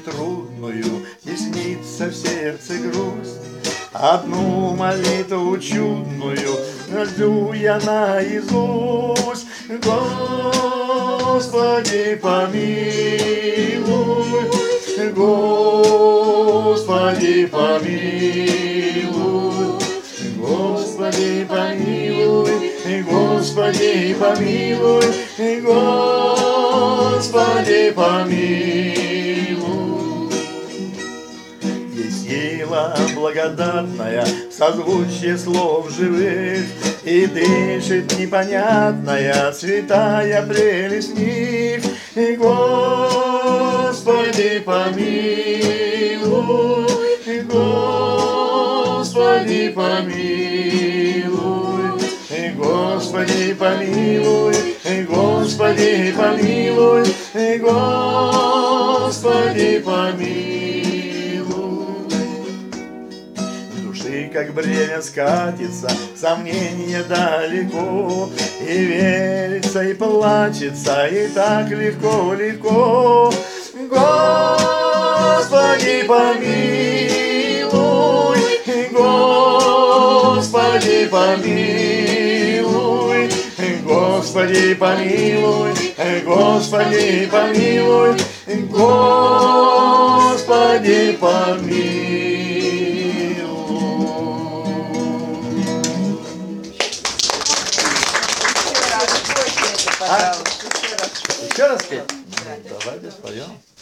трудную, и снится в сердце грусть. Одну молитву чудную жду я наизусть. Господи, помилуй, Господи, помилуй, Господи, помилуй, Господи, помилуй, Господи, помилуй. Есть сила благодатная, созвучие слов живых, и дышит непонятная святая прелесть в них. И Господи, помилуй, и Господи, помилуй, и Господи, помилуй, и Господи, помилуй, и Господи, помилуй. Души, как бремя, скатится, сомнения далеко, и верится, и плачется, и так легко, легко. Господи, помилуй, Господи, помилуй, Господи, помилуй, Господи, помилуй, Господи, помилуй. Пожалуйста, Еще раз петь? Да. Давайте споем.